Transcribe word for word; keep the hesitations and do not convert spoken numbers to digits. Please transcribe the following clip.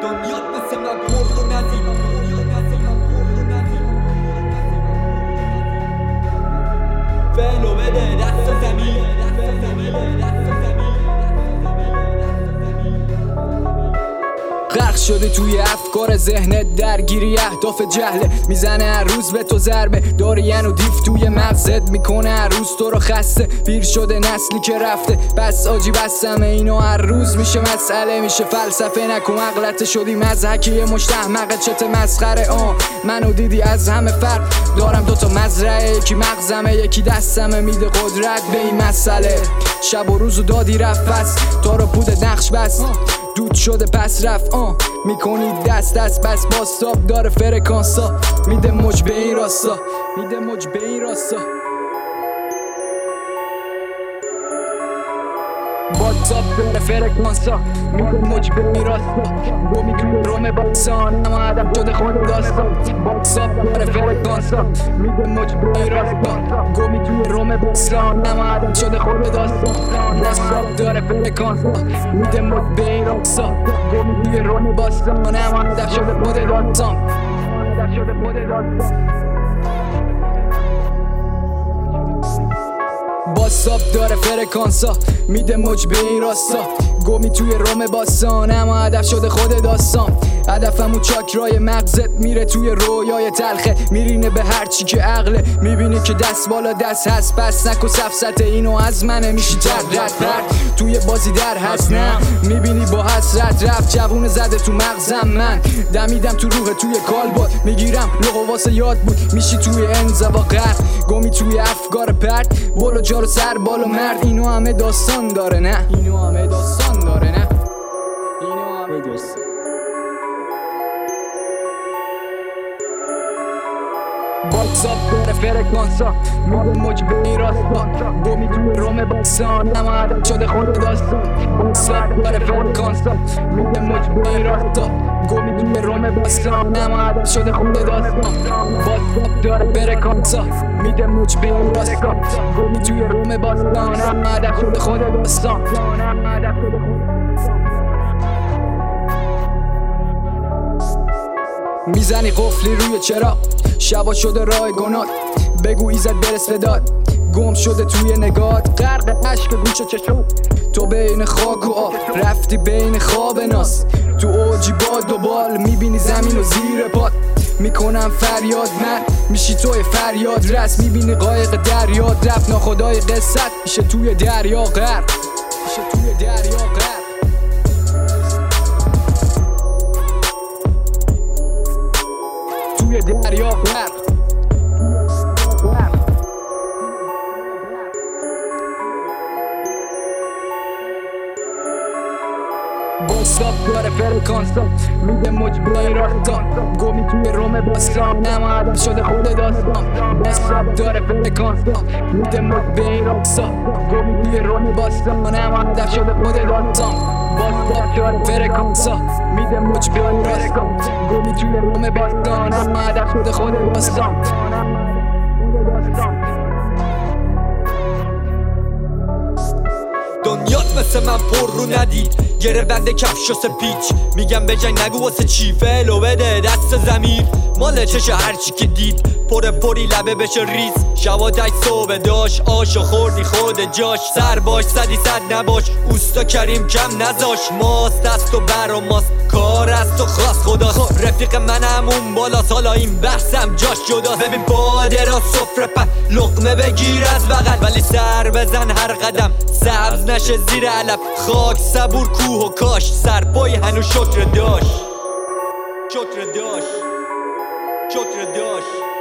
دنیا مثل من پر و ندید فعلو بده دست زمین غرق شده توی افکار ذهنت، درگیری اهداف جهله. میزنه هر روز به تو ضربه، داری و دیف توی مغزت. میکنه هر روز تو رو خسته، پیر شده نسلی که رفته. بس آجی بسمه اینو هر روز میشه مسئله، میشه فلسفه. نکن مغلطه شدی مضحکی مشت احمقه چت مسخره. آه منو دیدی از همه فرق دارم، دوتا مزرعه، یکی مغزمه یکی دستمه. میده قدرت به این مسئله، شب و روزو دادی رفت بس تا رو پود نقش بس دود شده پس رفت. آه میکنی دست دست بس باستاب داره فرکانسا. میده موج به این راستا، میده موج به این راستا. باستاب داره فرکانسا، میده موج به این راستا. گمی توی روم باکسان اما عدم شده خود داستان. باستاب داره فرکانسا، میده موج به این راستا. گمی توی روم باکسان اما عدم شده خود داستان. باستاب داره فرکانسا، میده موج به این راستا. گمی توی روم باکسان اما عدم شده خود داستان. عدم شده خود داستان. باستاب داره فرکانسا، میده موج به این راستا. گمی توی روم باستان اما هدف شده خود داستان. هدفمو چاکرای مغزت میره توی رویای تلخه. میرینه به هر چی که عقله، میبینی که دست بالا دست هست. پس نکو سفسط اینو از منه، میشی ترد رد پرد توی بازی در هست. نه میبینی با حسرت رفت جوون زده تو مغزم. من دمیدم تو روح توی کالبد، میگیرم لغو واسه یاد بود. میشی توی انزوا غرق، گمی توی افکار پرد. برو جارو سر بالا مرد، اینو همه داستان داره. نه اینو همه داستان داره. نه اینو همه داستان. باکساب داره فرکانسا، میده موج به این راستا. گمی توی روم باکسان اما عدم شده خود داستان. باکساب داره فرکانسا، میده موج به این راستا. گمی توی روم باکسان اما عدم شده خود داستان. باکساب داره فرکانسا، میده موج به این راستا. گمی توی روم باکسان اما عدم شده خود داستان. میزنی قفلی روی چرا، شبا شده راه گناه. بگو ایزد برس بداد، گم شده توی نگات. غرق عشق گوش و چشم تو بین خاک و آب. رفتی بین خواب ناس تو اوجی باد و بال. میبینی زمین و زیر پات، میکنم فریاد. من میشی توی فریاد رس، میبینی قایق دریاد رفت. ناخدای قصت میشه توی دریا غرق، میشه توی دریا غرق. توی دریا غرق. باستاب داره فرکانسا، میده موج به این راستا. گمی توی روم باستان اما عدم شده خود داستان. باستاب داره فرکانسا، میده موج به این راستا. گمی توی روم باستان اما عدم شده خود داستان. باستاب داره فرکانسا، میده موج به این راستا. گمی توی روم باستان اما عدم شده خود داستان. دنیات مثل من پر رو ندید، گره بنده کفش و سپیچ. میگم به جنگ نگو واسه چی، فعلو بده دست زمین. مال چشه هرچی که دید پر پری لبه بشه ریز. شوادش صبح داشت آشو خوردی خود جاش. سر باش صدی صد نباش، اوستا کریم کم نزاش. ماست دست و برا ماست، کار از تو خواست خداست. رفیق منم اون بالا سالا این بحثم جاش جداست. ببین باده را صفر پن لقمه بگیر از بغل، ولی سر بزن هر قدم سبز نشه زیر علف. خاک صبور کوه و کاش، سرپای هنو شکر داشت. شکر داشت شکر داشت